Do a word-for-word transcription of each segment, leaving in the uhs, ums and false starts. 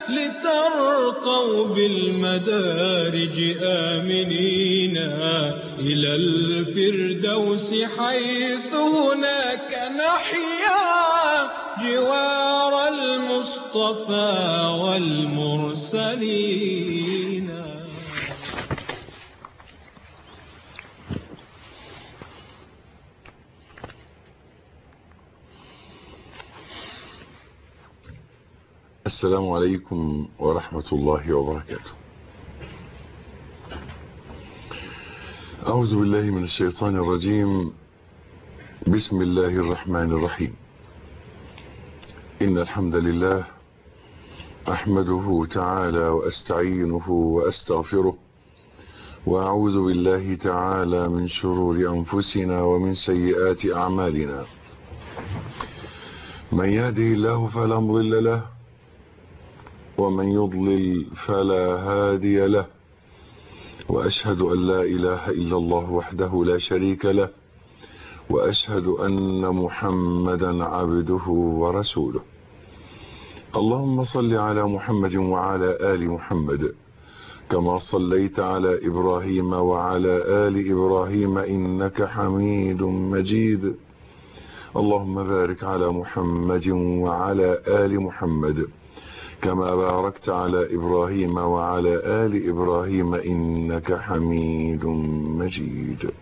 لترقوا بالمدارج آمنين إلى الفردوس حيث هناك نحيا جوار المصطفى والمرسلين. السلام عليكم ورحمة الله وبركاته. أعوذ بالله من الشيطان الرجيم. بسم الله الرحمن الرحيم. إن الحمد لله أحمده تعالى وأستعينه وأستغفره، وأعوذ بالله تعالى من شرور أنفسنا ومن سيئات أعمالنا. من يهده الله فلا مضل له، ومن يضلل فلا هادي له، وأشهد أن لا إله إلا الله وحده لا شريك له، وأشهد أن محمدا عبده ورسوله. اللهم صل على محمد وعلى آل محمد كما صليت على إبراهيم وعلى آل إبراهيم إنك حميد مجيد. اللهم بارك على محمد وعلى آل محمد كما باركت على إبراهيم وعلى آل إبراهيم إنك حميد مجيد.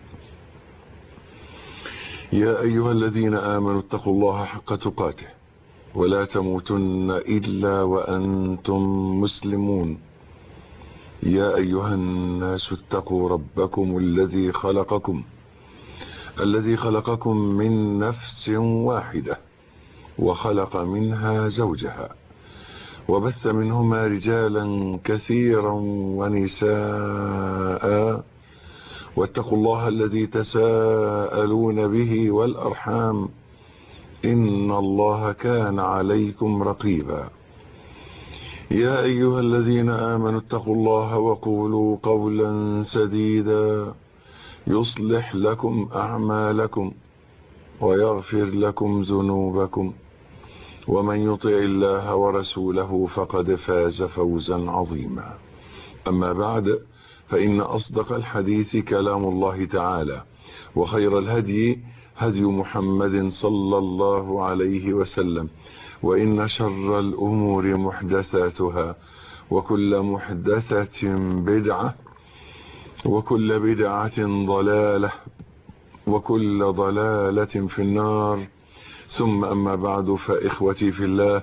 يا أيها الذين آمنوا اتقوا الله حق تقاته ولا تموتن إلا وأنتم مسلمون. يا أيها الناس اتقوا ربكم الذي خلقكم الذي خلقكم من نفس واحدة، وخلق منها زوجها، وبث منهما رجالا كثيرا ونساء، واتقوا الله الذي تساءلون به والأرحام إن الله كان عليكم رقيبا. يا أيها الذين آمنوا اتقوا الله وقولوا قولا سديدا يصلح لكم أعمالكم ويغفر لكم ذنوبكم، ومن يطع الله ورسوله فقد فاز فوزا عظيما. أما بعد، فإن أصدق الحديث كلام الله تعالى، وخير الهدي هدي محمد صلى الله عليه وسلم، وإن شر الأمور محدثاتها، وكل محدثة بدعة، وكل بدعة ضلالة، وكل ضلالة في النار. ثم أما بعد، فإخوتي في الله،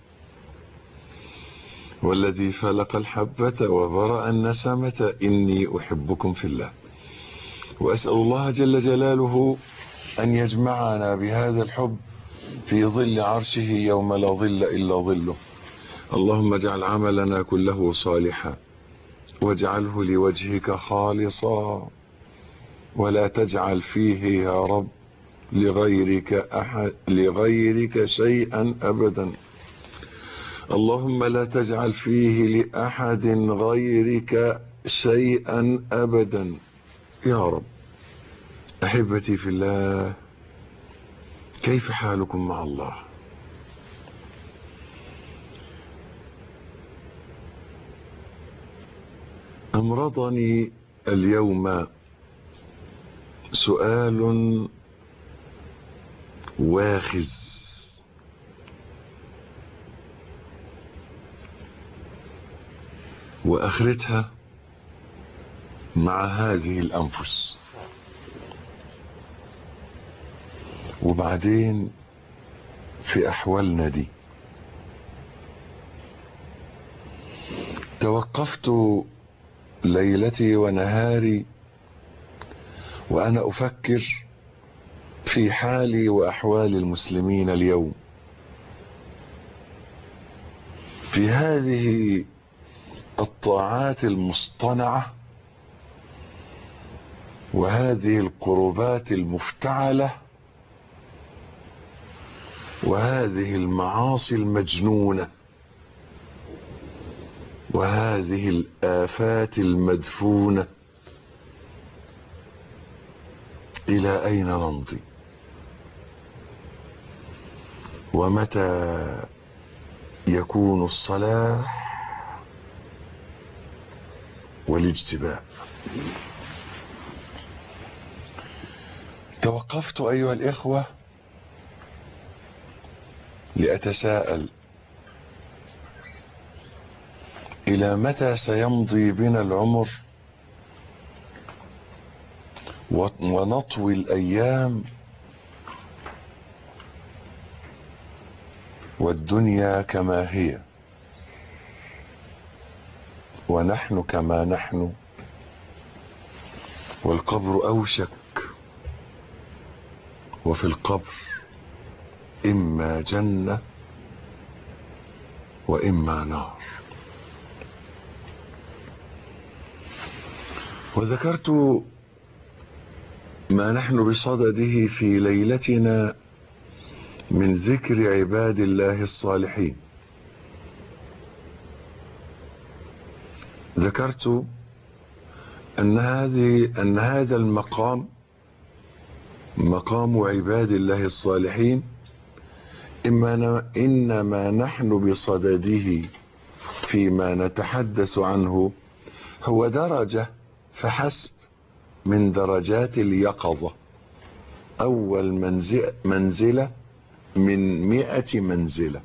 والذي فلق الحبة وبرأ النسمة إني أحبكم في الله، وأسأل الله جل جلاله أن يجمعنا بهذا الحب في ظل عرشه يوم لا ظل إلا ظله. اللهم اجعل عملنا كله صالحا، واجعله لوجهك خالصا، ولا تجعل فيه يا رب لغيرك أحد لغيرك شيئا أبدا. اللهم لا تجعل فيه لأحد غيرك شيئا أبدا يا رب. أحبتي في الله، كيف حالكم مع الله؟ أمرضني اليوم سؤال واخز وآخرتها مع هذه الأنفس، وبعدين في أحوالنا دي. توقفت ليلتي ونهاري وأنا أفكر في حالي وأحوال المسلمين اليوم، في هذه الطاعات المصطنعة وهذه القربات المفتعلة وهذه المعاصي المجنونة وهذه الآفات المدفونة. إلى أين نمضي؟ ومتى يكون الصلاح والاجتباء. توقفت أيها الإخوة لأتساءل إلى متى سيمضي بنا العمر ونطوي الأيام والدنيا كما هي ونحن كما نحن والقبر أوشك وفي القبر إما جنة وإما نار. وذكرت ما نحن بصدده في ليلتنا من ذكر عباد الله الصالحين. ذكرت أن هذه أن هذا المقام مقام عباد الله الصالحين إما إنما نحن بصدده فيما نتحدث عنه هو درجة فحسب من درجات اليقظة، أول منزل منزلة من مئة منزلة،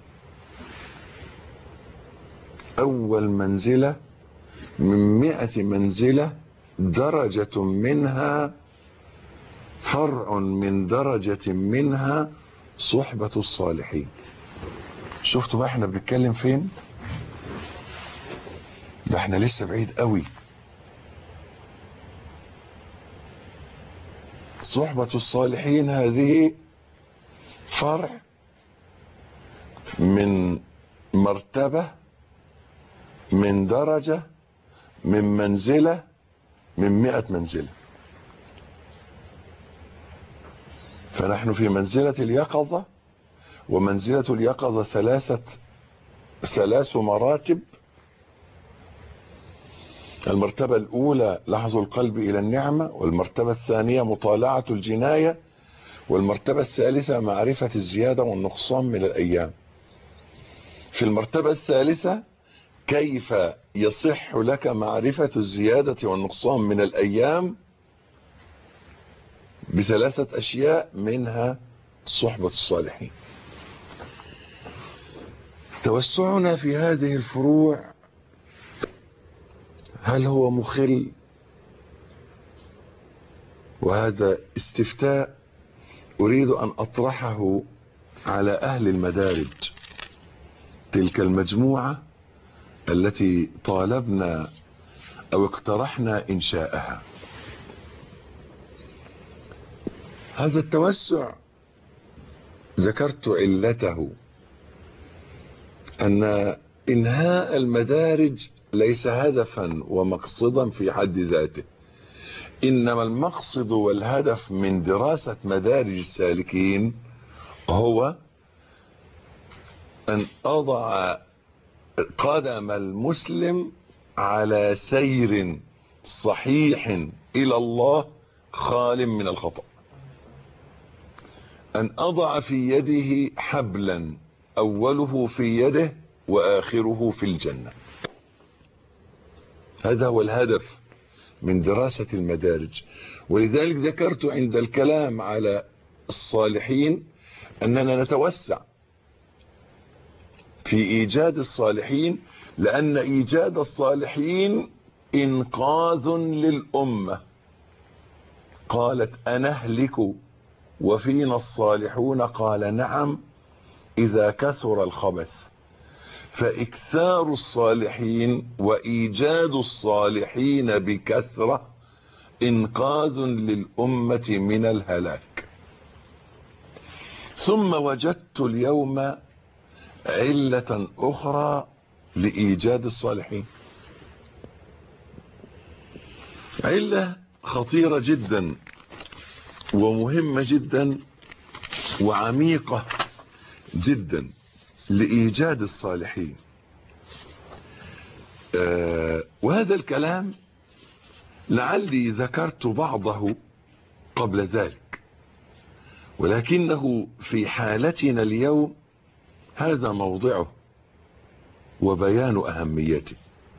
أول منزلة من مئة منزلة، درجة منها فرع من درجة منها صحبة الصالحين. شفتوا بقى احنا بنتكلم فين؟ ده احنا لسه بعيد قوي. صحبة الصالحين هذه فرع من مرتبة من درجة من منزلة من مئة منزلة. فنحن في منزلة اليقظة، ومنزلة اليقظة ثلاثة ثلاث مراتب. المرتبة الأولى لحظ القلب إلى النعمة، والمرتبة الثانية مطالعة الجناية، والمرتبة الثالثة معرفة الزيادة والنقصان من الأيام. في المرتبة الثالثة كيف يصح لك معرفة الزيادة والنقصان من الأيام؟ بثلاثة أشياء، منها صحبة الصالحين. توسعنا في هذه الفروع هل هو مخل؟ وهذا استفتاء أريد أن أطرحه على أهل المدارج، تلك المجموعة التي طالبنا أو اقترحنا إنشاءها. هذا التوسع ذكرت علته، أن إنهاء المدارج ليس هدفا ومقصدا في حد ذاته، إنما المقصد والهدف من دراسة مدارج السالكين هو أن أضع قدم المسلم على سير صحيح إلى الله خال من الخطأ، أن أضع في يده حبلا أوله في يده وآخره في الجنة. هذا هو الهدف من دراسة المدارج. ولذلك ذكرت عند الكلام على الصالحين أننا نتوسع في إيجاد الصالحين، لأن إيجاد الصالحين إنقاذ للأمة. قالت أنهلك وفينا الصالحون؟ قال نعم إذا كثر الخبث. فإكثار الصالحين وإيجاد الصالحين بكثرة إنقاذ للأمة من الهلاك. ثم وجدت اليوم علة أخرى لإيجاد الصالحين، علة خطيرة جدا ومهمة جدا وعميقة جدا لإيجاد الصالحين. آه وهذا الكلام لعلي ذكرت بعضه قبل ذلك، ولكنه في حالتنا اليوم هذا موضعه. وبيان أهميته.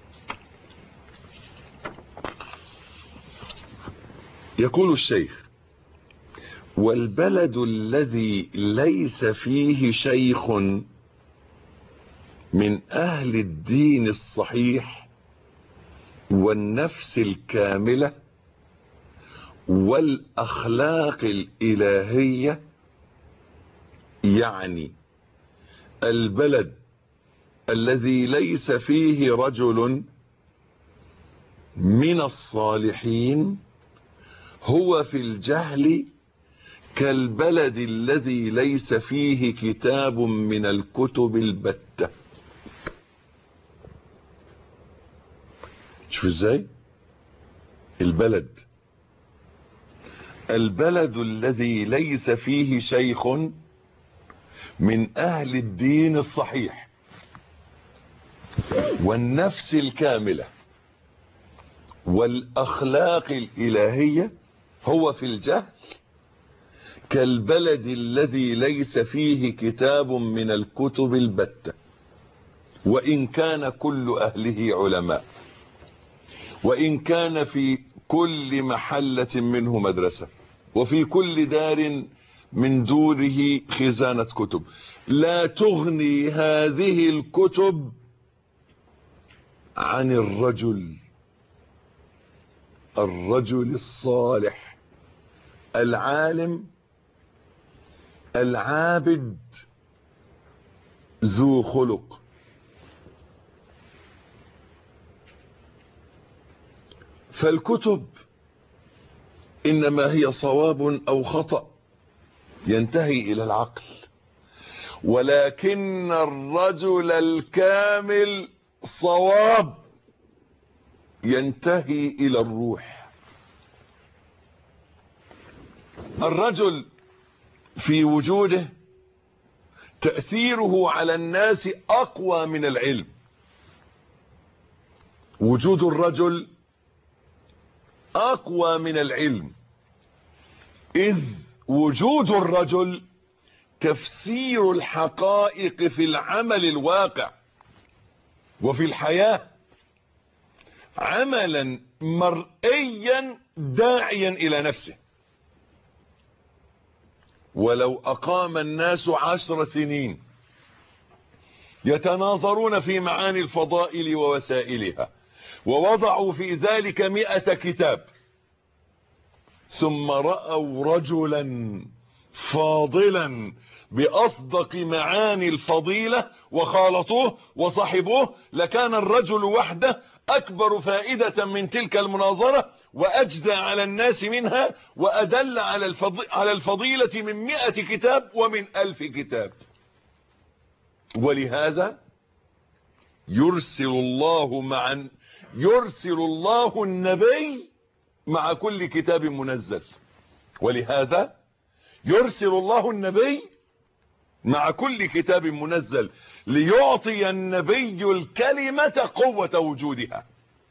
يقول الشيخ: والبلد الذي ليس فيه شيخ من أهل الدين الصحيح والنفس الكاملة والأخلاق الإلهية، يعني البلد الذي ليس فيه رجل من الصالحين، هو في الجهل كالبلد الذي ليس فيه كتاب من الكتب البتة. شوف ازاي البلد البلد الذي ليس فيه شيخ من أهل الدين الصحيح والنفس الكاملة والأخلاق الإلهية، هو في الجهل كالبلد الذي ليس فيه كتاب من الكتب البتة، وإن كان كل أهله علماء، وإن كان في كل محلة منه مدرسة، وفي كل دار من دوره خزانة كتب، لا تغني هذه الكتب عن الرجل الرجل الصالح العالم العابد ذو خلق. فالكتب إنما هي صواب أو خطأ ينتهي إلى العقل، ولكن الرجل الكامل صواب ينتهي إلى الروح. الرجل في وجوده تأثيره على الناس أقوى من العلم. وجود الرجل أقوى من العلم، إذ وجود الرجل تفسير الحقائق في العمل الواقع وفي الحياة، عملا مرئيا داعيا إلى نفسه. ولو أقام الناس عشر سنين يتناظرون في معاني الفضائل ووسائلها، ووضعوا في ذلك مئة كتاب، ثم رأوا رجلا فاضلا بأصدق معاني الفضيلة وخالطوه وصحبوه، لكان الرجل وحده أكبر فائدة من تلك المناظرة، وأجدى على الناس منها، وأدل على الفضيلة من مئة كتاب ومن ألف كتاب. ولهذا يرسل الله مع يرسل الله النبي مع كل كتاب منزل. ولهذا يرسل الله النبي مع كل كتاب منزل ليعطي النبي الكلمة قوة وجودها.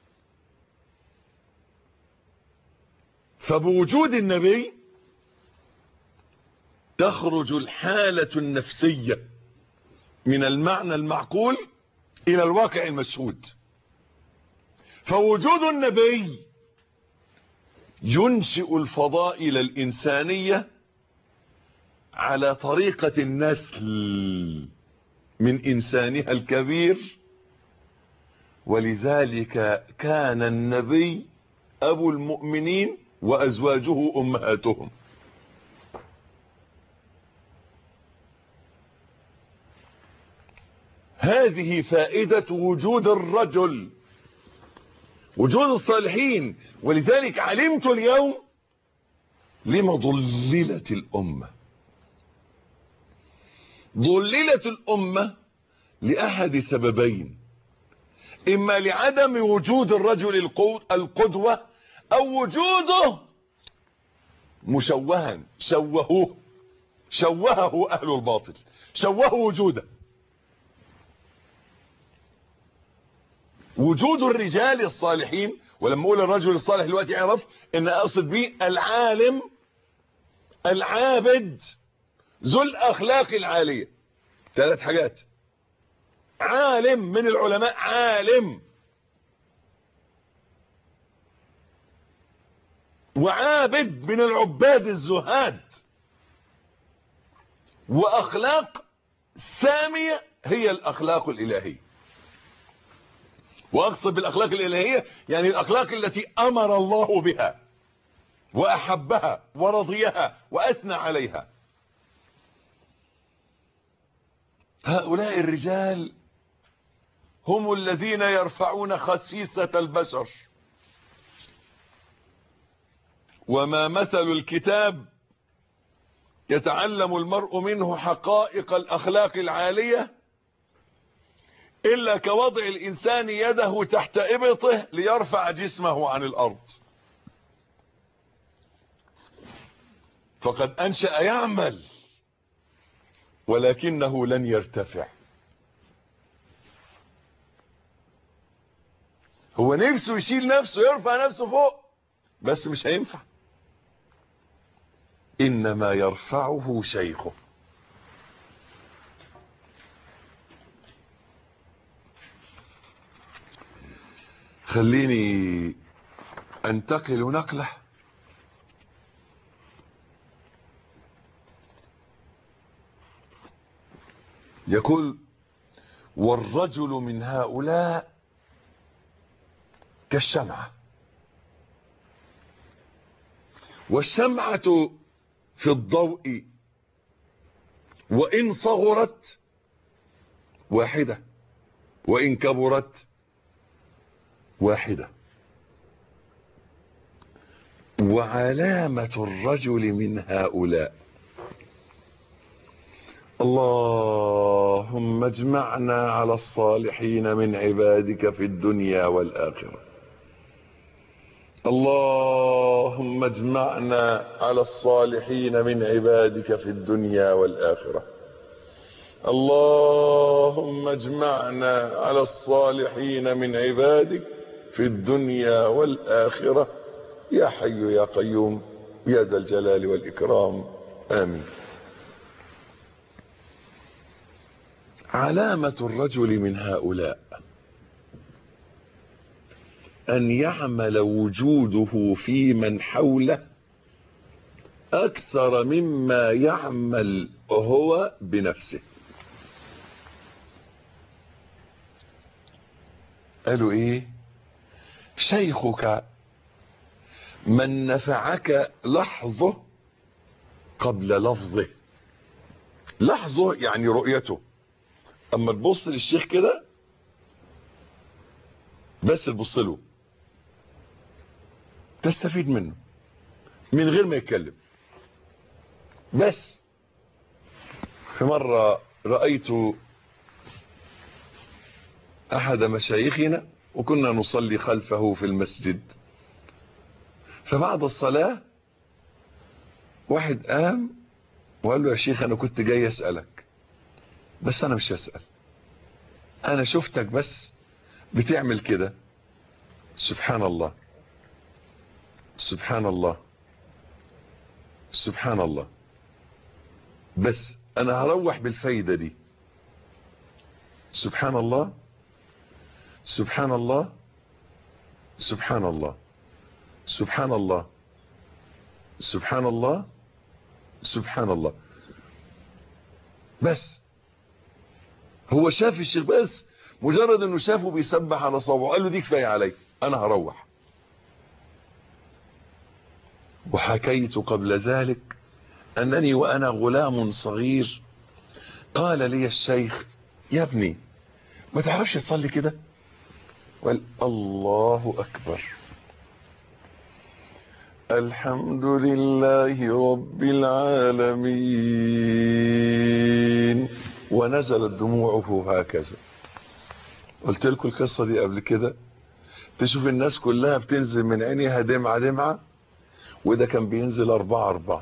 فبوجود النبي تخرج الحالة النفسية من المعنى المعقول إلى الواقع المشهود. فوجود النبي ينشئ الفضائل الإنسانية على طريقة النسل من إنسانها الكبير. ولذلك كان النبي أبو المؤمنين وأزواجه أمهاتهم. هذه فائدة وجود الرجل، وجود الصالحين. ولذلك علمت اليوم لما ضللت الأمة. ضللت الأمة لأحد سببين: إما لعدم وجود الرجل القدوة، أو وجوده مشوها، شوهوه شوهه أهل الباطل، شوهوا وجوده. وجود الرجال الصالحين، ولما اقول الرجل الصالح دلوقتي يعرف ان اقصد به العالم العابد ذو الاخلاق العالية. ثلاث حاجات: عالم من العلماء، عالم، وعابد من العباد الزهاد، واخلاق سامية هي الاخلاق الالهية. واقصد بالاخلاق الالهية يعني الاخلاق التي امر الله بها واحبها ورضيها واثنى عليها. هؤلاء الرجال هم الذين يرفعون خسيسة البشر. وما مثل الكتاب يتعلم المرء منه حقائق الأخلاق العالية إلا كوضع الإنسان يده تحت إبطه ليرفع جسمه عن الأرض. فقد أنشأ يعمل ولكنه لن يرتفع. هو نفسه يشيل نفسه يرفع نفسه فوق بس مش هينفع. إنما يرفعه شيخه. خليني انتقل نقلة يقول: والرجل من هؤلاء كالشمعة، والشمعة في الضوء وإن صغرت واحدة وإن كبرت واحدة. وعلامة الرجل من هؤلاء. اللهم اجمعنا على الصالحين من عبادك في الدنيا والآخرة. اللهم اجمعنا على الصالحين من عبادك في الدنيا والآخرة. اللهم اجمعنا على الصالحين من عبادك في الدنيا والآخرة يا حي يا قيوم يا ذا الجلال والإكرام آمين. علامة الرجل من هؤلاء أن يعمل وجوده في من حوله أكثر مما يعمل هو بنفسه. قالوا إيه؟ شيخك من نفعك لحظه قبل لفظه. لحظه يعني رؤيته. اما تبص للشيخ كده بس تبص له تستفيد منه من غير ما يتكلم. بس في مرة رأيت احد مشايخنا وكنا نصلي خلفه في المسجد، فبعد الصلاة واحد قام وقال له: يا شيخ انا كنت جاي اسألك بس انا مش هسأل، انا شفتك بس بتعمل كده. سبحان الله سبحان الله سبحان الله، بس انا هروح بالفايدة دي. سبحان الله سبحان الله سبحان الله سبحان الله سبحان الله سبحان الله. بس هو شاف الشيخ، بس مجرد انه شافه بيسبح على صوابعه قال له: دي كفايه علي، انا هروح. وحكيت قبل ذلك انني وانا غلام صغير قال لي الشيخ: يا ابني ما تعرفش تصلي كده؟ قال: الله اكبر، الحمد لله رب العالمين، ونزلت دموعه هكذا. قلت لكم القصة دي قبل كده. تشوف الناس كلها بتنزل من عينيها دمعة دمعة، وده كان بينزل أربعة أربعة.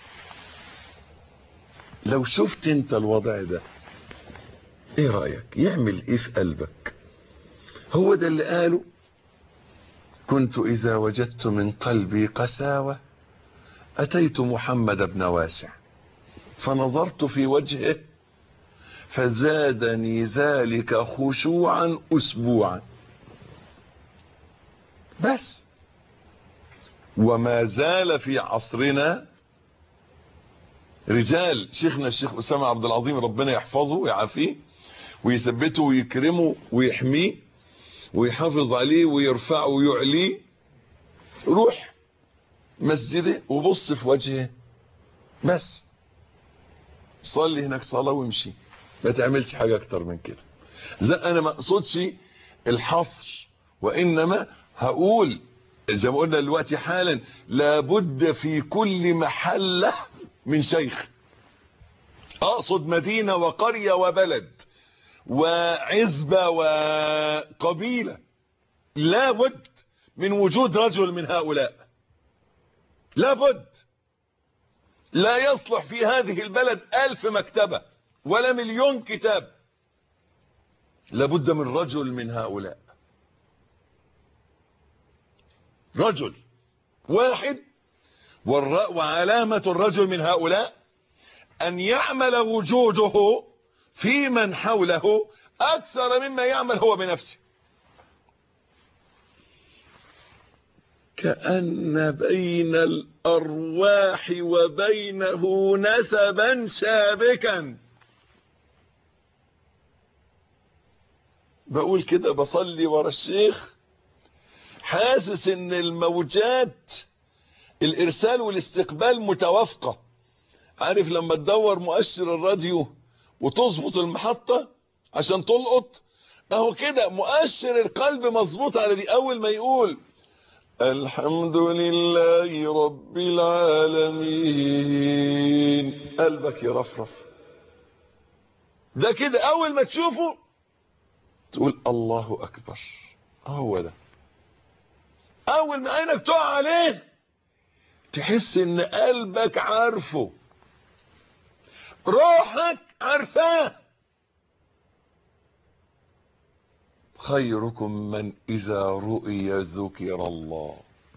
لو شفت انت الوضع ده ايه رأيك؟ يعمل ايه في قلبك؟ هو ده اللي قاله: كنت إذا وجدت من قلبي قساوة أتيت محمد بن واسع فنظرت في وجهه فزادني ذلك خشوعا أسبوعا بس. وما زال في عصرنا رجال، شيخنا الشيخ أسامة عبد العظيم ربنا يحفظه ويعافيه ويثبته ويكرمه ويحميه ويحافظ عليه ويرفعه ويعليه، روح مسجده وبص في وجهه بس، صلي هناك صلاة وامشي، ما تعملش حاجة اكتر من كده. زي انا ما اقصدش الحصر، وانما هقول زي ما قلنا دلوقتي حالا لابد في كل محلة من شيخ. اقصد مدينة وقرية وبلد وعزبة وقبيلة، لابد من وجود رجل من هؤلاء، لابد. لا يصلح في هذه البلد ألف مكتبة ولا مليون كتاب، لابد من رجل من هؤلاء، رجل واحد. وعلامة الرجل من هؤلاء أن يعمل وجوده في من حوله أكثر مما يعمل هو بنفسه، كأن بين الأرواح وبينه نسبا شابكا. بقول كده بصلي ورا الشيخ حاسس ان الموجات الارسال والاستقبال متوافقة. عارف لما تدور مؤشر الراديو وتظبط المحطة عشان تلقط، اهو كده مؤشر القلب مظبوط على دي. اول ما يقول الحمد لله رب العالمين قلبك يرفرف، ده كده اول ما تشوفه تقول الله اكبر. هو ده اول ما عينك تقع عليه تحس ان قلبك عارفه، روحك عارفاه. خيركم من اذا رؤي ذكر الله.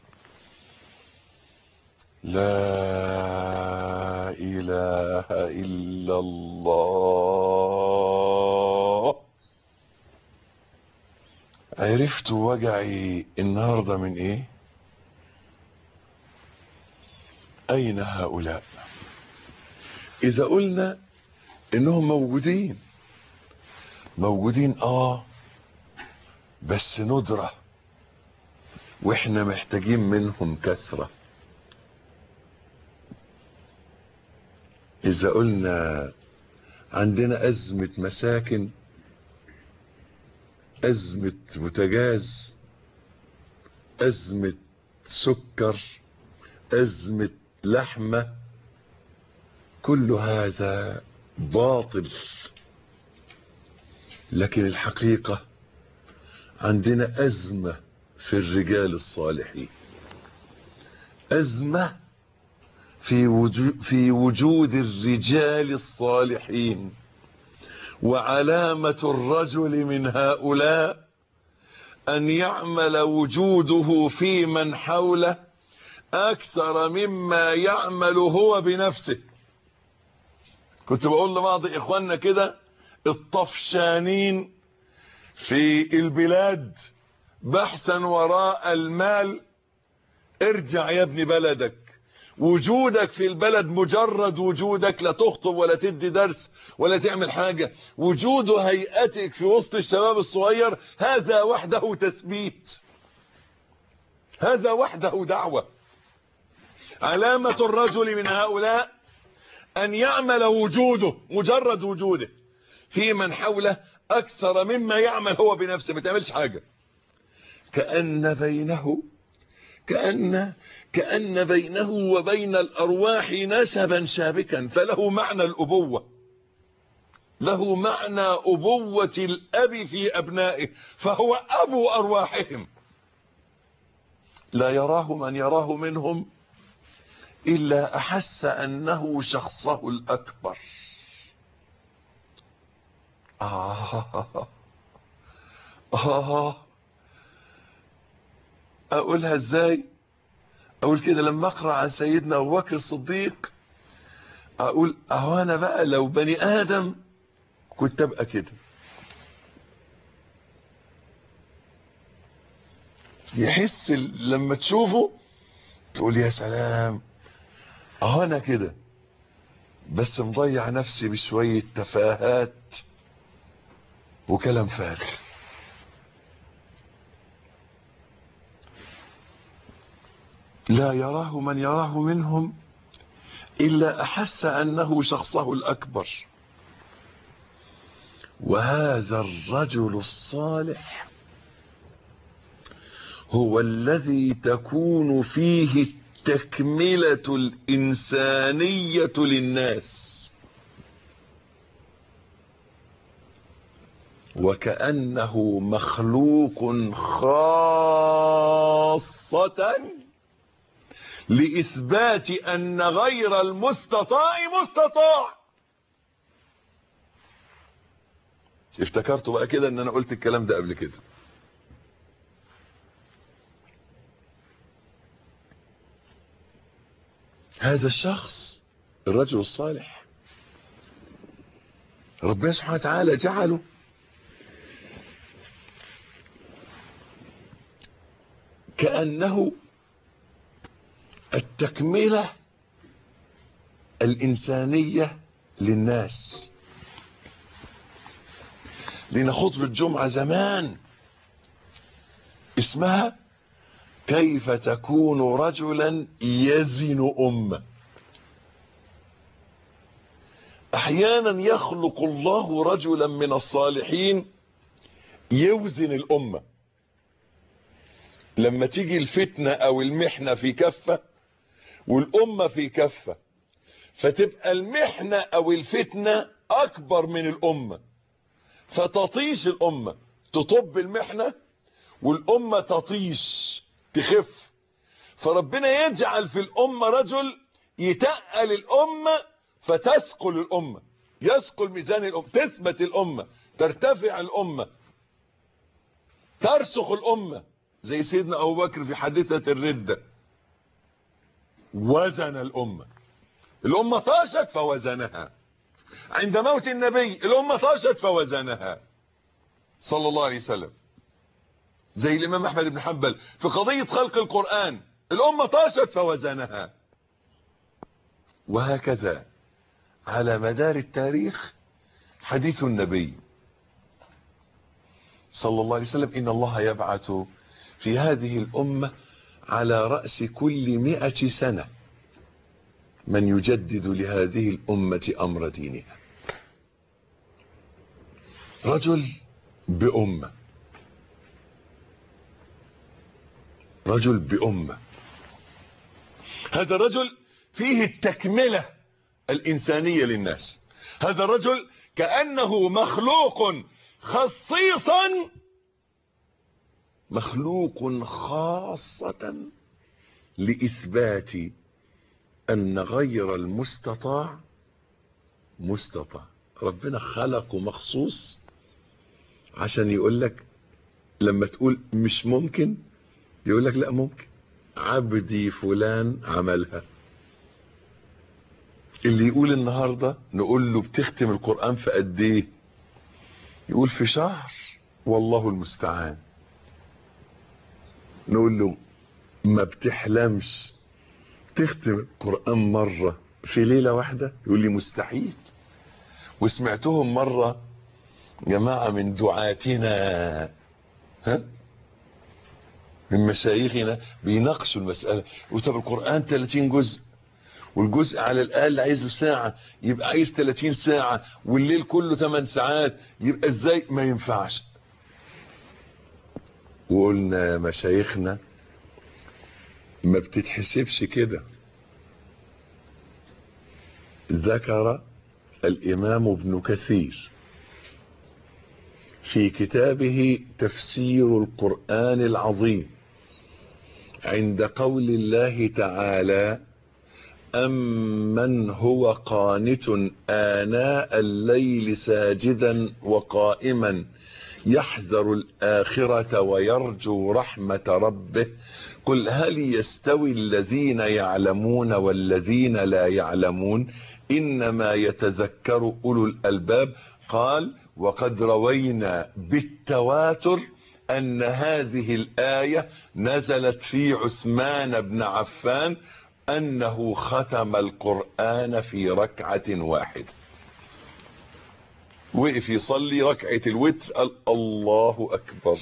لا اله الا الله. عرفت وجعي النهارده من ايه؟ اين هؤلاء؟ اذا قلنا انهم موجودين، موجودين اه بس ندرة، واحنا محتاجين منهم كثرة. اذا قلنا عندنا ازمة مساكن، ازمة بوتاجاز، ازمة سكر، ازمة لحمة، كل هذا باطل. لكن الحقيقة عندنا ازمة في الرجال الصالحين، ازمة في وجود, في وجود الرجال الصالحين. وعلامة الرجل من هؤلاء أن يعمل وجوده في من حوله أكثر مما يعمل هو بنفسه. كنت بقول لبعض إخواننا كده الطفشانين في البلاد بحثا وراء المال، ارجع يا ابن بلدك. وجودك في البلد مجرد وجودك، لا تخطب ولا تدي درس ولا تعمل حاجة، وجود هيئتك في وسط الشباب الصغير هذا وحده تثبيت، هذا وحده دعوة. علامة الرجل من هؤلاء أن يعمل وجوده، مجرد وجوده في من حوله أكثر مما يعمل هو بنفسه، ما تعملش حاجة. كأن بينه كأن كأن بينه وبين الأرواح نسبا شابكا، فله معنى الأبوة، له معنى أبوة الأب في أبنائه، فهو أبو أرواحهم. لا يراه من يراه منهم إلا أحس أنه شخصه الأكبر. آه آه أقولها إزاي؟ أقول كده لما أقرأ عن سيدنا أبو بكر الصديق أقول أهو أنا بقى لو بني آدم كنت ابقى كده. يحس لما تشوفه تقول يا سلام، اه انا كده، بس مضيع نفسي بشوية تفاهات وكلام فارغ. لا يراه من يراه منهم إلا أحس أنه شخصه الأكبر. وهذا الرجل الصالح هو الذي تكون فيه التكملة الإنسانية للناس، وكأنه مخلوق خاصة لإثبات أن غير المستطاع مستطاع. افتكرت بقى كده ان انا قلت الكلام ده قبل كده. هذا الشخص الرجل الصالح ربنا سبحانه وتعالى جعله كأنه التكملة الإنسانية للناس. لنا خطبة جمعة زمان اسمها كيف تكون رجلا يزن أمة. أحيانا يخلق الله رجلا من الصالحين يوزن الأمة. لما تيجي الفتنة أو المحنة في كفة والأمة في كفة، فتبقى المحنة أو الفتنة أكبر من الأمة، فتطيش الأمة، تطب المحنة والأمة تطيش تخف. فربنا يجعل في الأمة رجل يتقل الأمة فتثقل الأمة، يثقل ميزان الأمة، تثبت الأمة، ترتفع الأمة، ترسخ الأمة. زي سيدنا أبو بكر في حادثة الردة، وزن الأمة، الأمة طاشت فوزنها. عند موت النبي الأمة طاشت فوزنها صلى الله عليه وسلم. زي الإمام أحمد بن حنبل في قضية خلق القرآن، الأمة طاشت فوزنها. وهكذا على مدار التاريخ حديث النبي صلى الله عليه وسلم: إن الله يبعث في هذه الأمة على رأس كل مئة سنة من يجدد لهذه الأمة أمر دينها. رجل بأمة، رجل بأمة. هذا الرجل فيه التكملة الإنسانية للناس. هذا الرجل كأنه مخلوق خصيصا، مخلوق خاصة لإثبات أن غير المستطاع مستطاع. ربنا خلقه مخصوص عشان يقول لك لما تقول مش ممكن يقول لك لا ممكن، عبدي فلان عملها. اللي يقول النهاردة نقول له بتختم القرآن في قد ايه؟ يقول في شهر والله المستعان. نقول له ما بتحلمش تختم القرآن مرة في ليلة واحدة؟ يقول لي مستحيل. وسمعتهم مرة جماعة من دعاتنا ها من مشايخنا بيناقشوا المسألة، وطب القرآن ثلاثين جزء، والجزء على الأقل عايز له ساعة، يبقى عايز ثلاثين ساعة، والليل كله ثمان ساعات، يبقى ازاي؟ ما ينفعش. وقلنا مشايخنا ما بتتحسبش كده. ذكر الإمام ابن كثير في كتابه تفسير القرآن العظيم عند قول الله تعالى: أمن هو قانت آناء الليل ساجدا وقائما يحذر الآخرة ويرجو رحمة ربه قل هل يستوي الذين يعلمون والذين لا يعلمون إنما يتذكر أولو الألباب قال وقد روينا بالتواتر أن هذه الآية نزلت في عثمان بن عفان أنه ختم القرآن في ركعة واحدة. وقف يصلي ركعة الوتر قال الله أكبر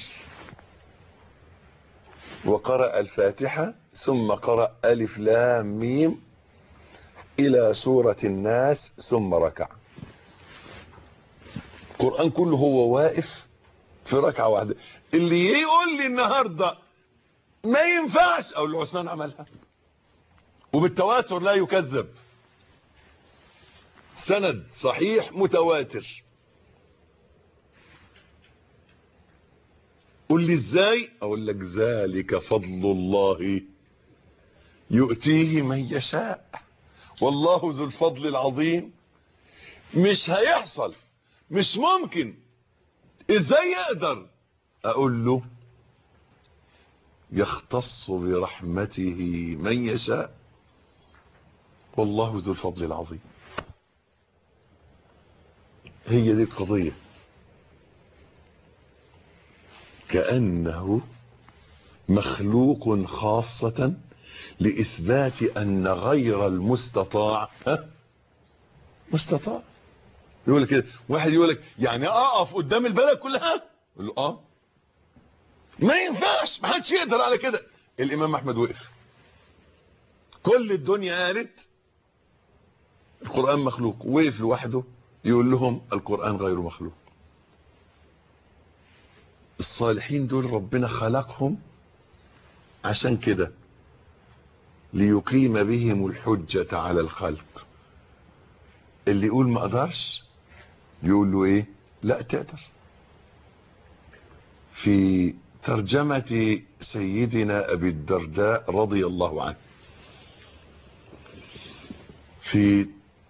وقرأ الفاتحة ثم قرأ ألف لام ميم إلى سورة الناس ثم ركع. القرآن كله هو واقف في ركعة واحدة. اللي يقول لي النهاردة ما ينفعش أقول له عثمان عملها وبالتواتر لا يكذب، سند صحيح متواتر. قل لي ازاي؟ اقول لك ذلك فضل الله يؤتيه من يشاء والله ذو الفضل العظيم. مش هيحصل، مش ممكن، ازاي يقدر؟ اقول له يختص برحمته من يشاء والله ذو الفضل العظيم. هي دي القضية. كأنه مخلوق خاصة لإثبات أن غير المستطاع ها مستطاع. يقول لك كده واحد يقول لك يعني اقف قدام البلد كلها؟ يقول له اه ما ينفعش، ما حدش يقدر على كده. الامام احمد وقف، كل الدنيا قالت القرآن مخلوق، وقف لوحده يقول لهم القرآن غير مخلوق. الصالحين دول ربنا خلقهم عشان كده، ليقيم بهم الحجة على الخلق. اللي يقول ما اقدرش يقول له ايه؟ لا تقدر. في ترجمة سيدنا ابي الدرداء رضي الله عنه في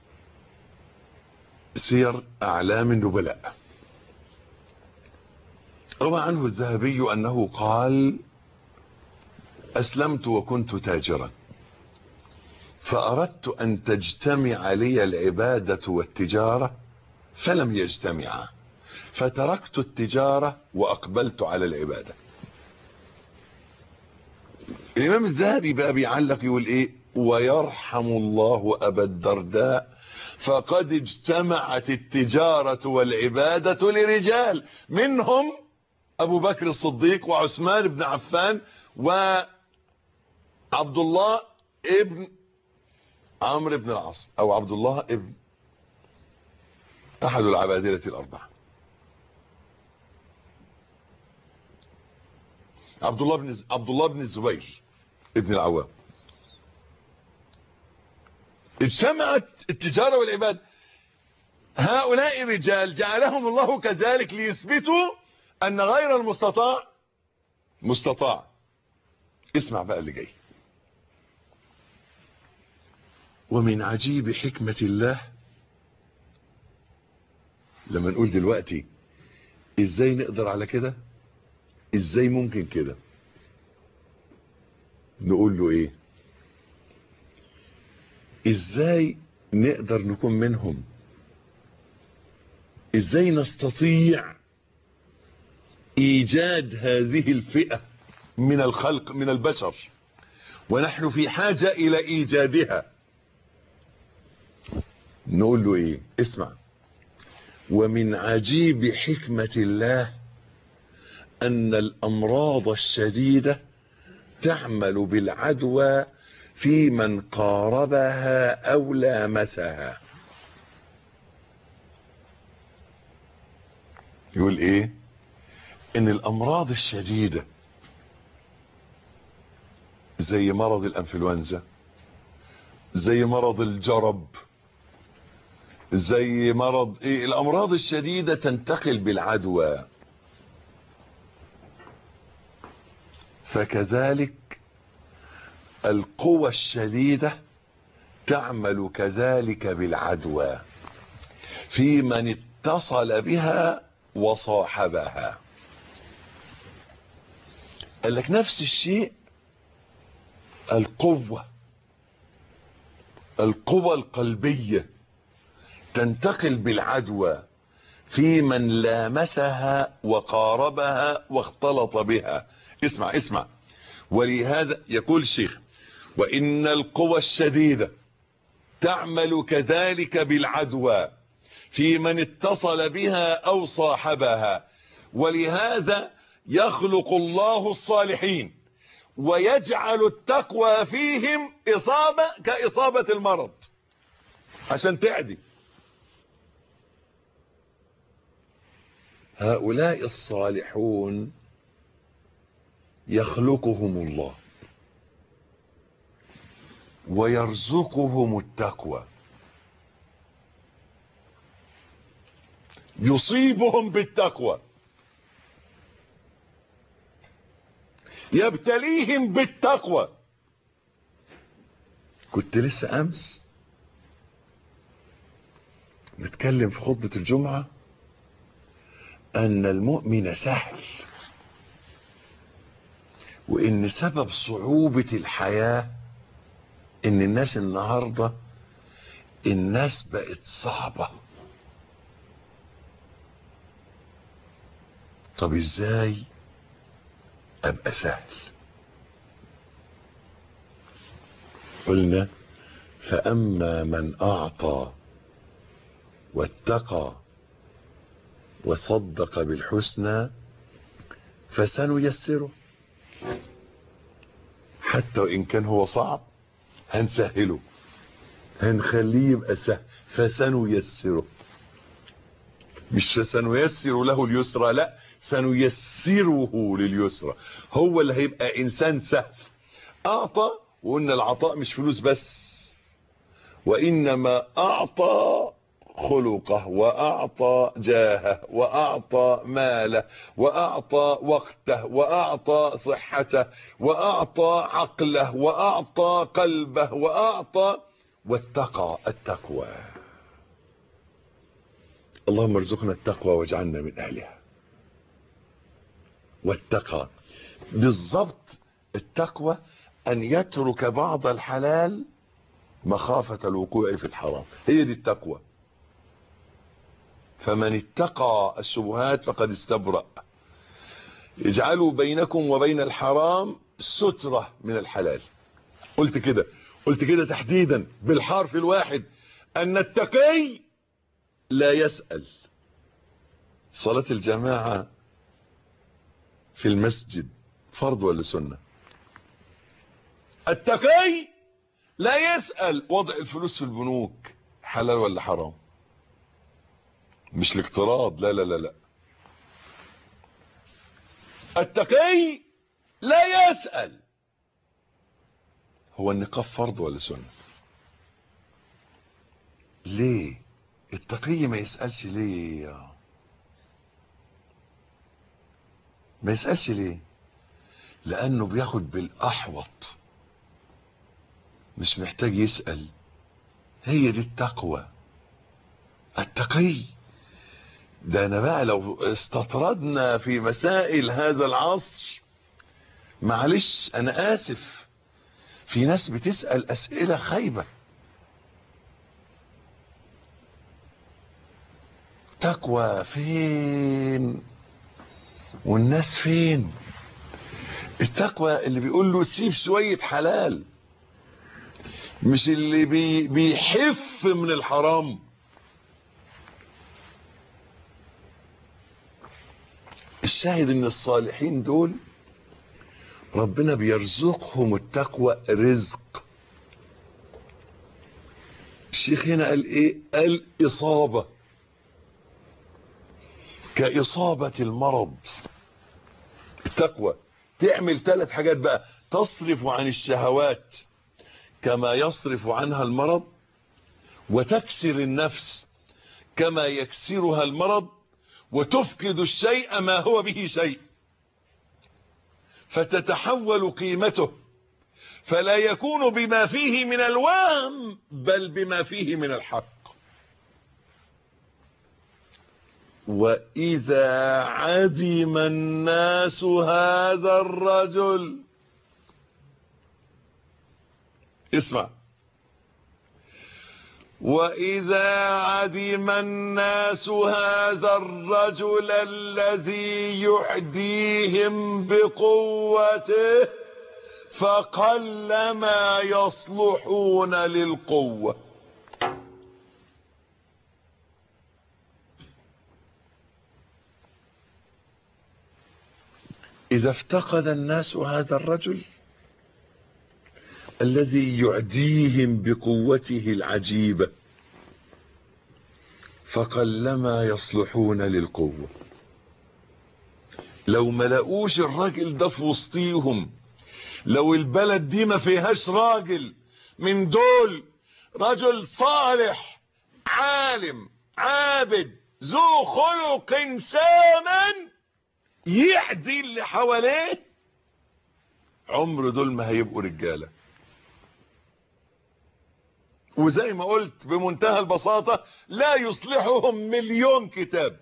سير اعلام النبلاء، روى عنه الذهبي انه قال اسلمت وكنت تاجرا فاردت ان تجتمع لي العبادة والتجارة فلم يجتمعا فتركت التجارة واقبلت على العبادة. الامام الذهبي بقى بيعلق يقول ايه؟ ويرحم الله ابا الدرداء فقد اجتمعت التجارة والعبادة لرجال منهم ابو بكر الصديق وعثمان بن عفان وعبد الله ابن عمرو بن العاص او عبد الله ابن احد العبادلة الاربعة. عبد الله بن عبد الله بن الزبير ابن العوام. اجتمعت التجارة والعبادة. هؤلاء الرجال جعلهم الله كذلك ليثبتوا ان غير المستطاع مستطاع. اسمع بقى اللي جاي. ومن عجيب حكمة الله، لما نقول دلوقتي ازاي نقدر على كده، ازاي ممكن كده، نقول له ايه؟ ازاي نقدر نكون منهم؟ ازاي نستطيع ايجاد هذه الفئة من الخلق من البشر ونحن في حاجة الى ايجادها؟ نقول له ايه؟ اسمع. ومن عجيب حكمة الله ان الامراض الشديدة تعمل بالعدوى في من قاربها او لامسها. يقول ايه؟ ان الامراض الشديدة زي مرض الانفلونزا، زي مرض الجرب، زي مرض ايه، الامراض الشديدة تنتقل بالعدوى. فكذلك القوى الشديدة تعمل كذلك بالعدوى في من اتصل بها وصاحبها. قال لك نفس الشيء القوة القوة القلبية تنتقل بالعدوى في من لامسها وقاربها واختلط بها. اسمع اسمع. ولهذا يقول الشيخ: وإن القوى الشديدة تعمل كذلك بالعدوى في من اتصل بها أو صاحبها. ولهذا يخلق الله الصالحين ويجعل التقوى فيهم إصابة كإصابة المرض عشان تعدي. هؤلاء الصالحون يخلقهم الله ويرزقهم التقوى، يصيبهم بالتقوى، يبتليهم بالتقوى. كنت لسه امس نتكلم في خطبة الجمعة ان المؤمن سهل، وان سبب صعوبة الحياة ان الناس النهاردة الناس بقت صعبة. طب ازاي ابقى سهل؟ قلنا: فاما من اعطى واتقى وصدق بالحسنى فسنيسره. حتى وان كان هو صعب هنسهله، هنخليه يبقى سهل. فسنيسره، مش فسنيسر له اليسرى، لا، سنيسره لليسرى. هو اللي هيبقى انسان سهل. اعطى، وقلنا العطاء مش فلوس بس، وانما اعطى خلقه، واعطى جاهه، واعطى ماله، واعطى وقته، واعطى صحته، واعطى عقله، واعطى قلبه، واعطى واتقى. التقوى. اللهم ارزقنا التقوى واجعلنا من اهلها. واتقى بالضبط. التقوى ان يترك بعض الحلال مخافة الوقوع في الحرام، هي دي التقوى. فمن اتقى الشبهات فقد استبرأ. اجعلوا بينكم وبين الحرام سترة من الحلال. قلت كده قلت كده تحديدا بالحرف الواحد ان التقي لا يسأل. صلاة الجماعة في المسجد فرض ولا سنة؟ التقي لا يسأل وضع الفلوس في البنوك حلال ولا حرام. مش الاقتراض، لا لا لا لا. التقي لا يسأل هو النقاب فرض ولا سنة. ليه التقي ما يسألش؟ ليه ما يسألش؟ ليه؟ لأنه بياخد بالأحوط، مش محتاج يسأل. هي دي التقوى. التقي ده انا بقى لو استطردنا في مسائل هذا العصر، معلش انا اسف، في ناس بتسأل اسئلة خايبة. تقوى فين والناس فين؟ التقوى اللي بيقول له سيب شوية حلال، مش اللي بي بيحف من الحرام. الشاهد ان الصالحين دول ربنا بيرزقهم التقوى رزق. الشيخ هنا قال ايه؟ قال اصابة كاصابة المرض. التقوى تعمل ثلاث حاجات بقى: تصرف عن الشهوات كما يصرف عنها المرض، وتكسر النفس كما يكسرها المرض، وتفقد الشيء ما هو به شيء، فتتحول قيمته، فلا يكون بما فيه من الوهم بل بما فيه من الحق. وإذا عدم الناس هذا الرجل، اسمع، وإذا عدم الناس هذا الرجل الذي يعديهم بقوته فقلما يصلحون للقوة. إذا افتقد الناس هذا الرجل الذي يعديهم بقوته العجيبة فقلما يصلحون للقوة. لو ما لقوش الراجل ده في وسطيهم، لو البلد دي ما فيهاش راجل من دول، رجل صالح عالم عابد ذو خلق سامن يعدي اللي حواليه، عمر دول ما هيبقوا رجالة. وزي ما قلت بمنتهى البساطة لا يصلحهم مليون كتاب.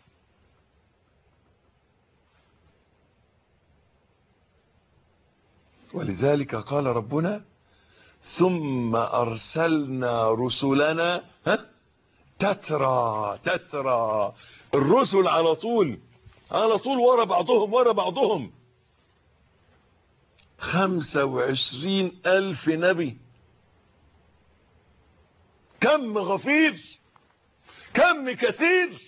ولذلك قال ربنا ثم أرسلنا رسلنا ها تترى تترى، الرسل على طول على طول ورا بعضهم ورا بعضهم، خمسة وعشرين ألف نبي. كم غفير، كم كثير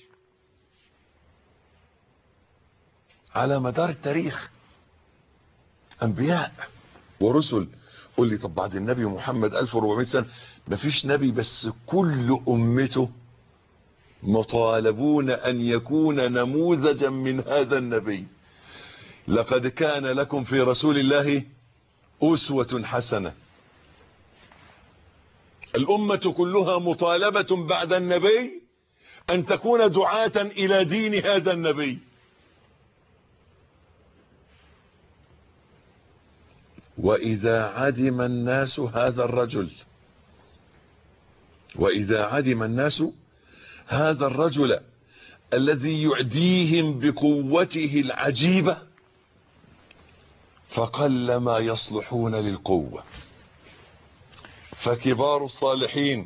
على مدار التاريخ، أنبياء ورسل. قل لي طب بعد النبي محمد ألف وأربعمائة سنة مفيش نبي، بس كل أمته مطالبون أن يكون نموذجا من هذا النبي. لقد كان لكم في رسول الله أسوة حسنة. الأمة كلها مطالبة بعد النبي أن تكون دعاة إلى دين هذا النبي. وإذا عدم الناس هذا الرجل وإذا عدم الناس هذا الرجل الذي يعديهم بقوته العجيبة فقلما يصلحون للقوة. فكبار الصالحين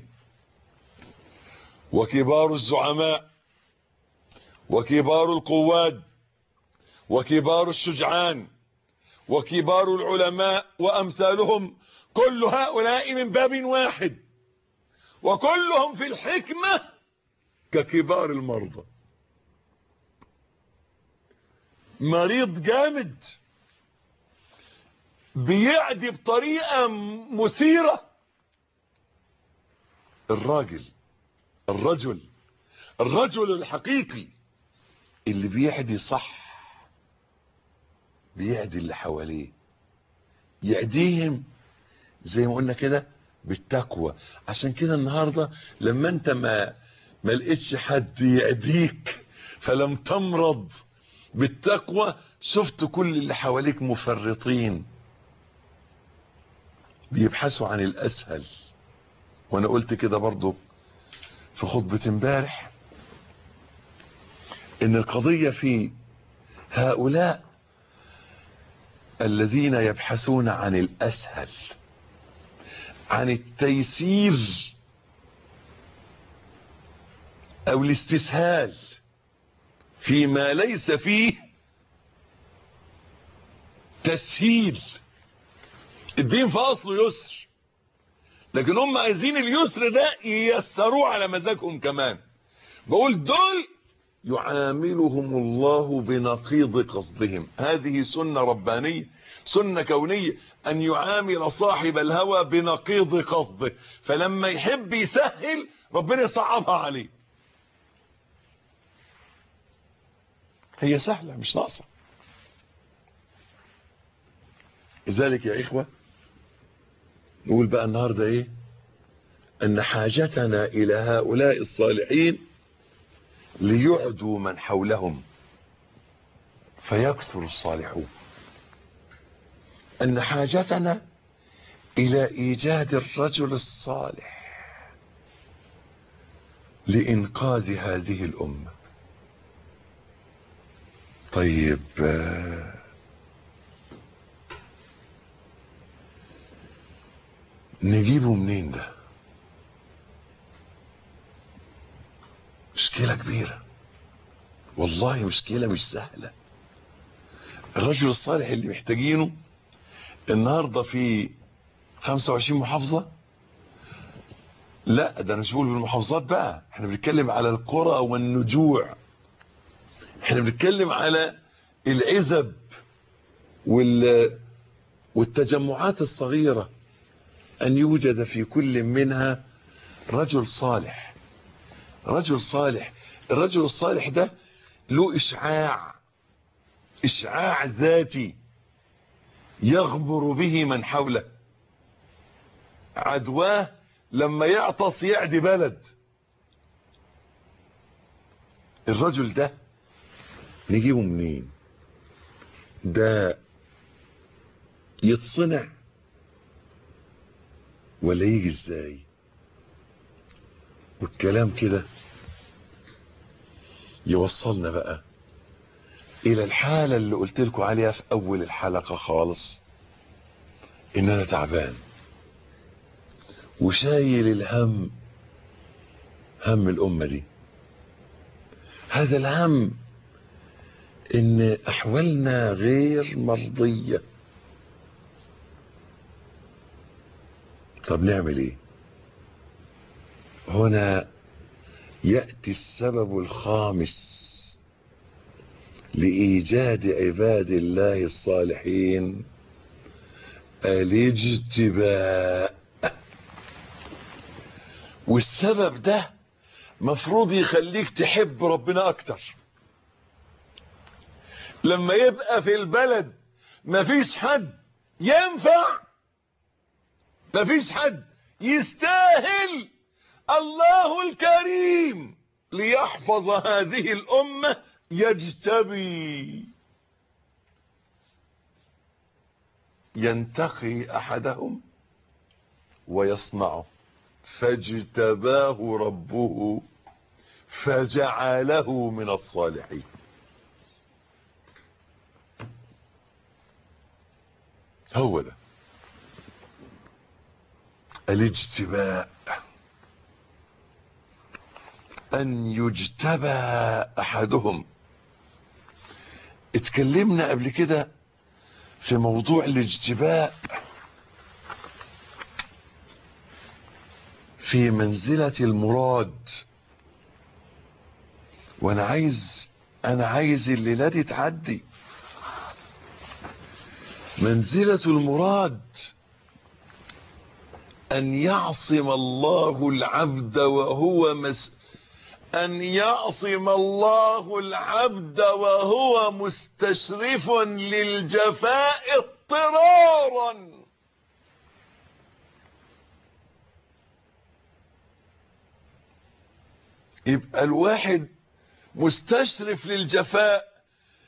وكبار الزعماء وكبار القواد وكبار الشجعان وكبار العلماء وأمثالهم كل هؤلاء من باب واحد، وكلهم في الحكمة ككبار المرضى. مريض جامد بيعدي بطريقة مثيرة، الراجل الرجل الرجل الحقيقي اللي بيعدي صح بيعدي اللي حواليه، يعديهم زي ما قلنا كده بالتقوى. عشان كده النهاردة لما انت ما ما لقيتش حد يعديك فلم تمرض بالتقوى، شفت كل اللي حواليك مفرطين بيبحثوا عن الأسهل. وانا قلت كده برضو في خطبة امبارح ان القضية في هؤلاء الذين يبحثون عن الأسهل، عن التيسير أو الاستسهال فيما ليس فيه تسهيل. الدين في أصله يسر، لكن هم عايزين اليسر ده ييسروه على مزاجهم كمان. بقول دول يعاملهم الله بنقيض قصدهم. هذه سنة ربانية، سنة كونية، أن يعامل صاحب الهوى بنقيض قصده. فلما يحب يسهل ربنا يصعبها عليه. هي سهلة مش ناقصة. لذلك يا إخوة نقول بقى النهاردة إيه؟ أن حاجتنا إلى هؤلاء الصالحين ليعدوا من حولهم فيكثر الصالحون. أن حاجتنا إلى إيجاد الرجل الصالح لإنقاذ هذه الأمة. طيب نجيبه منين ده؟ كبيرة والله، مشكلة مش سهلة. الرجل الصالح اللي محتاجينه النهاردة في خمسة وعشرين محافظة، لا ده انا مش بقول بالمحافظات بقى، احنا بنتكلم على القرى والنجوع، احنا بنتكلم على العزب وال والتجمعات الصغيرة، ان يوجد في كل منها رجل صالح. رجل صالح، الرجل الصالح ده له اشعاع، اشعاع ذاتي يغمر به من حوله. عدواه لما يعطس يعدي بلد. الرجل ده نجيبه منين؟ ده يتصنع ولا يجي ازاي؟ والكلام كده يوصلنا بقى الى الحالة اللي قلت لكم عليها في اول الحلقة خالص، ان انا تعبان وشايل الهم، هم الامة دي. هذا الهم ان احوالنا غير مرضية. طب نعمل ايه؟ هنا يأتي السبب الخامس لإيجاد عباد الله الصالحين، الاجتباء. والسبب ده مفروض يخليك تحب ربنا اكتر. لما يبقى في البلد مفيش حد ينفع، مفيش حد يستاهل، الله الكريم ليحفظ هذه الأمة يجتبي، ينتقي أحدهم ويصنعه. فاجتباه ربه فجعله من الصالحين. هو ده الاجتباء، ان يجتبى احدهم. اتكلمنا قبل كده في موضوع الاجتباء في منزلة المراد، وانا عايز انا عايز الليلة دي تعدي. منزلة المراد ان يعصم الله العبد وهو مس ان يعصم الله العبد وهو مستشرف للجفاء اضطرارا. يبقى الواحد مستشرف للجفاء،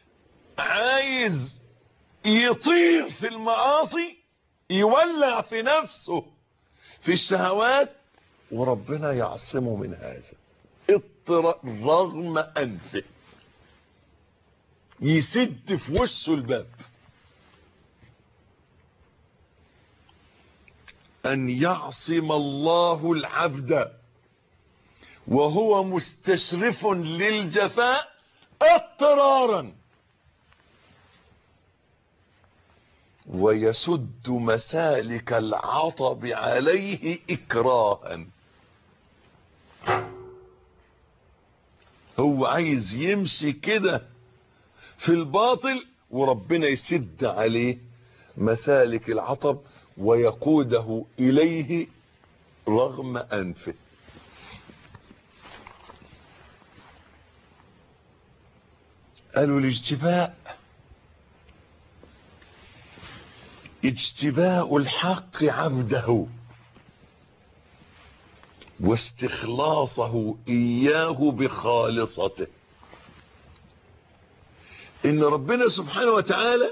عايز يطير في المعاصي، يولع في نفسه في الشهوات، وربنا يعصمه من هذا اضطرار رغم انفه، يسد في وشه الباب. ان يعصم الله العبد وهو مستشرف للجفاء اضطرارا، ويسد مسالك العطب عليه اكراها. هو عايز يمشي كده في الباطل، وربنا يسد عليه مسالك العطب ويقوده اليه رغم انفه. قالوا الاجتباء اجتباء الحق عبده واستخلاصه اياه بخالصته. ان ربنا سبحانه وتعالى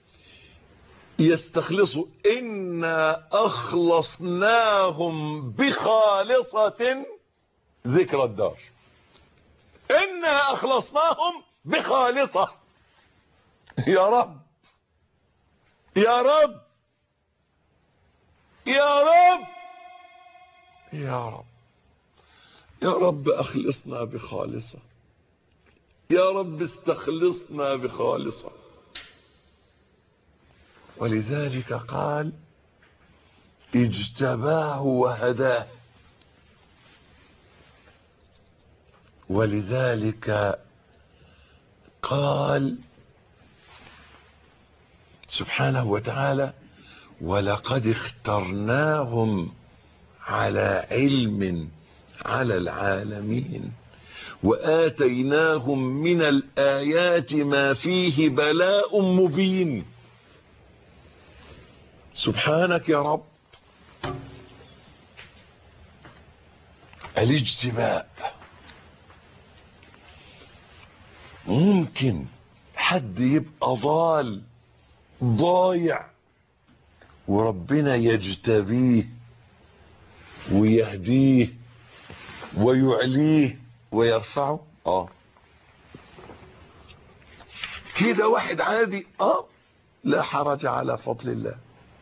يستخلصه. انا اخلصناهم بخالصة ذكر الدار. انا اخلصناهم بخالصة. يا رب يا رب يا رب يا رب يا رب أخلصنا بخالصة، يا رب استخلصنا بخالصة. ولذلك قال اجتباه وهداه. ولذلك قال سبحانه وتعالى ولقد اخترناهم على علم على العالمين وآتيناهم من الآيات ما فيه بلاء مبين. سبحانك يا رب. الاجتباء. ممكن حد يبقى ضال ضايع وربنا يجتبيه ويهديه ويعليه ويرفعه. اه كده واحد عادي اه لا حرج على فضل الله.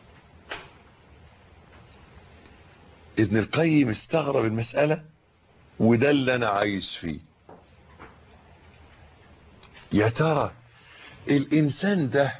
ابن القيم استغرب المسألة وده اللي انا عايش فيه. يا ترى الانسان ده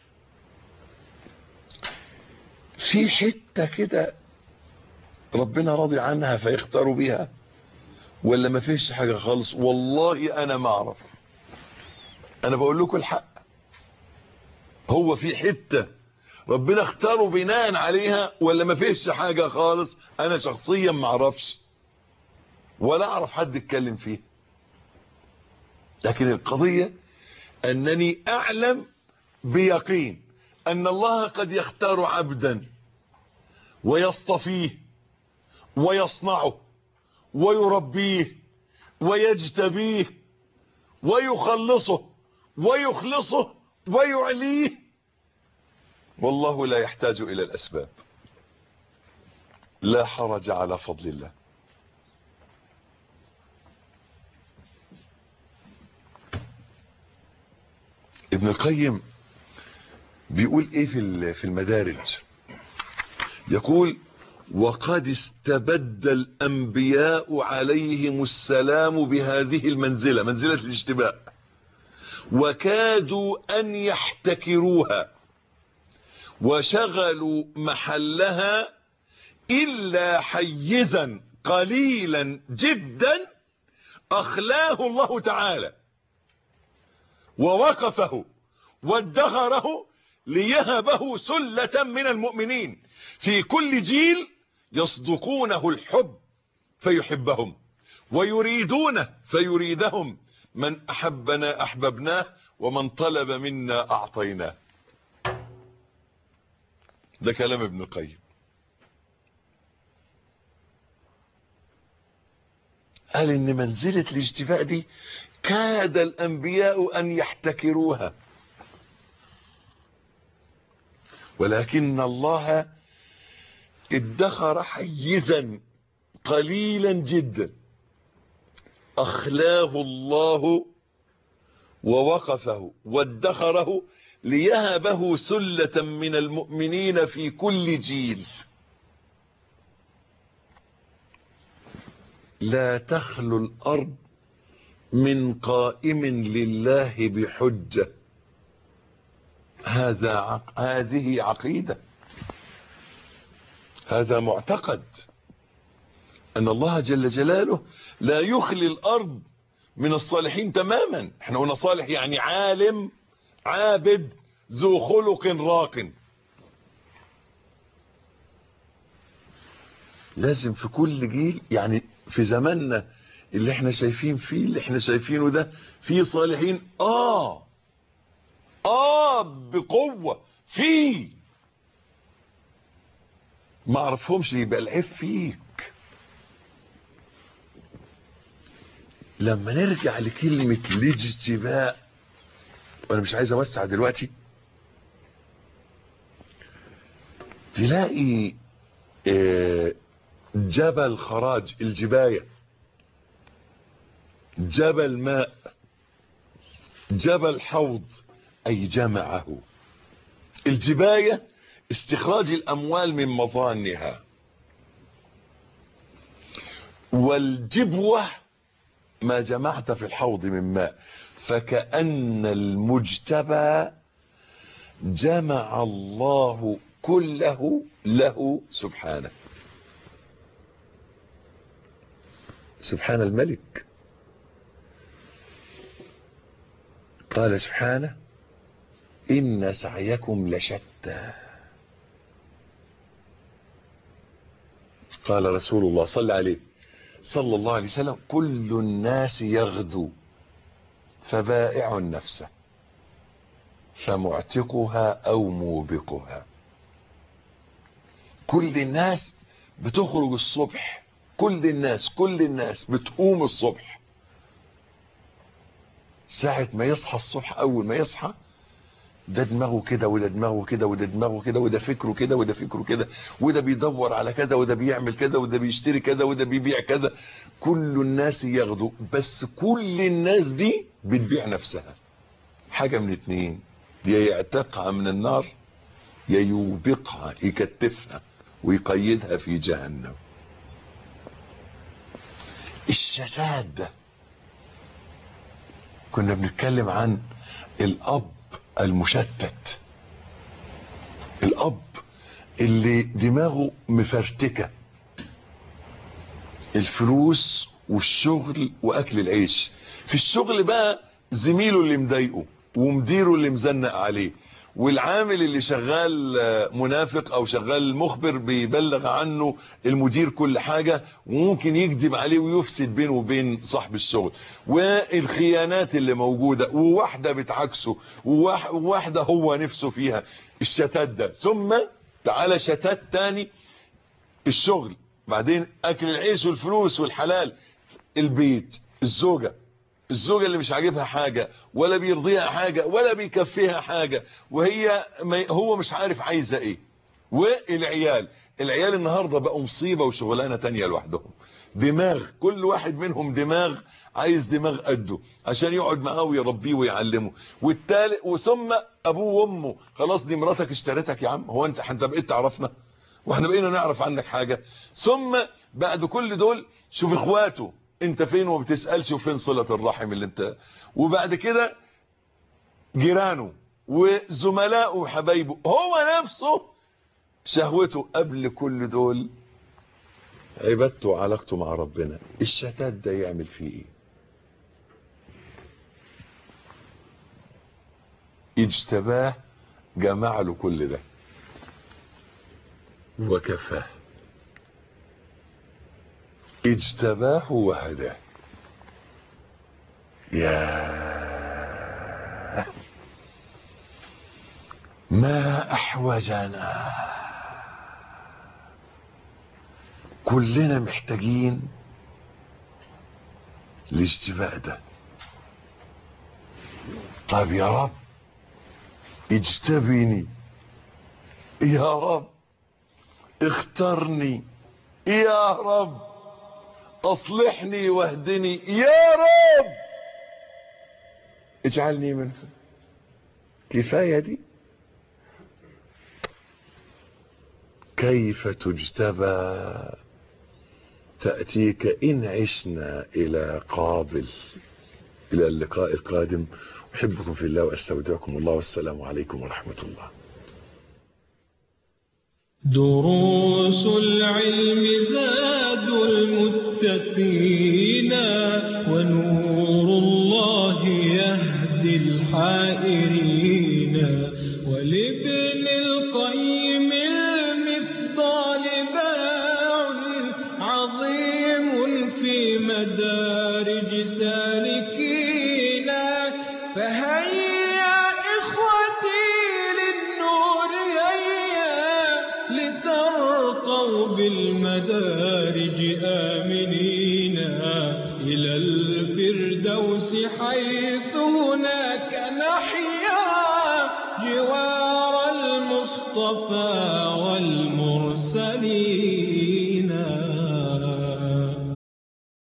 في حتة كده ربنا راضي عنها فيختاروا بيها ولا ما فيش حاجة خالص؟ والله انا ما اعرف، انا بقول لكم الحق. هو في حتة ربنا اختاره بناء عليها ولا ما فيش حاجة خالص؟ انا شخصيا ما اعرفش ولا اعرف حد يتكلم فيه. لكن القضية انني اعلم بيقين ان الله قد يختار عبدا ويصطفيه ويصنعه ويربيه ويجتبيه ويخلصه ويخلصه ويعليه، والله لا يحتاج الى الاسباب. لا حرج على فضل الله. ابن القيم بيقول ايه في في المدارج؟ يقول وقد استبد الانبياء عليهم السلام بهذه المنزلة، منزلة الاشتباء، وكادوا ان يحتكروها وشغلوا محلها الا حيزا قليلا جدا اخلاه الله تعالى ووقفه وادخره ليهبه سلة من المؤمنين في كل جيل يصدقونه الحب فيحبهم ويريدونه فيريدهم. من احبنا احببناه ومن طلب منا اعطيناه. ده كلام ابن القيم. قال ان منزلة الاجتباء دي كاد الانبياء ان يحتكروها ولكن الله ادخر حيزا قليلا جدا اخلاه الله ووقفه وادخره ليهبه سلة من المؤمنين في كل جيل. لا تخلو الارض من قائم لله بحجة. هذا عق... هذه عقيدة، هذا معتقد ان الله جل جلاله لا يخلي الارض من الصالحين تماما. احنا قلنا صالح يعني عالم عابد ذو خلق راق. لازم في كل جيل، يعني في زماننا اللي احنا شايفين فيه اللي احنا شايفينه ده في صالحين اه اه بقوة فيه، ما اعرفهمش، يبقى العيب فيك. لما نرجع لكلمة الاجتباء، وانا مش عايز اوسع دلوقتي، تلاقي اه جبل خراج، الجباية، جبل ماء، جبل حوض، اي جمعه. الجباية استخراج الاموال من مظانها، والجبوة ما جمعت في الحوض من ماء، فكأن المجتبى جمع الله كله له سبحانه. سبحان الملك. قال سبحانه إن سعيكم لشتى. قال رسول الله صلى عليه صلى الله عليه وسلم كل الناس يغدو فبائع نفسه فمعتقها أو موبقها. كل الناس بتخرج الصبح، كل الناس كل الناس بتقوم الصبح، ساعة ما يصحى الصبح أول ما يصحى ده دماغه كده وده دماغه كده وده دماغه كده وده فكره كده وده فكره كده وده بيدور على كده وده بيعمل كده وده بيشتري كده وده بيبيع كده. كل الناس ياخدوا، بس كل الناس دي بتبيع نفسها. حاجة من اتنين، يا يعتقها من النار يا يوبقها يكتفها ويقيدها في جهنم. الشتات ده كنا بنتكلم عن الأب المشتت، الأب اللي دماغه مفرتكة، الفلوس والشغل وأكل العيش. في الشغل بقى زميله اللي مضايقه ومديره اللي مزنق عليه، والعامل اللي شغال منافق او شغال مخبر بيبلغ عنه المدير كل حاجة وممكن يكذب عليه ويفسد بينه وبين صاحب الشغل، والخيانات اللي موجودة، وواحدة بتعكسه وواحدة هو نفسه فيها. الشتات ده، ثم تعالى شتات تاني الشغل، بعدين اكل العيش والفلوس والحلال، البيت، الزوجة الزوجة اللي مش عاجبها حاجة ولا بيرضيها حاجة ولا بيكفيها حاجة وهي هو مش عارف عايزة ايه، والعيال العيال النهاردة بقوا مصيبة وشغلانة تانية لوحدهم. دماغ كل واحد منهم دماغ، عايز دماغ قده عشان يقعد معاه ويربيه ويعلمه. والتالت وثم ابوه وامه، خلاص دي مراتك اشتريتك يا عم، هو انت انت بقيت تعرفنا واحنا بقينا نعرف عنك حاجة؟ ثم بعد كل دول شوف اخواته انت فين وما بتسألش، وفين صلة الرحم اللي انت، وبعد كده جيرانه وزملائه وحبايبه، هو نفسه شهوته قبل كل دول عبادته وعلاقته مع ربنا. الشتات ده يعمل فيه ايه؟ اجتباه جمع له كل ده وكفاه، اجتباه وهداه. يا ما احوجنا، كلنا محتاجين الاجتباء ده. طيب يا رب اجتبني، يا رب اخترني، يا رب اصلحني واهدني، يا رب اجعلني منه. كفاية دي؟ كيف تجتبى تأتيك إن عشنا إلى قابل. إلى اللقاء القادم، أحبكم في الله وأستودعكم الله، والسلام عليكم ورحمة الله. دروس العلم زاد المتقين، ونور الله يهدي الحائرين، ولابن القيم المفضال باع عظيم في مدارج سالكين. فهيا إخوتي للنور هيا، لترقوا بالمدارج آمنين إلى الفردوس، حيث هناك نحيا جوار المصطفى والمصطفى.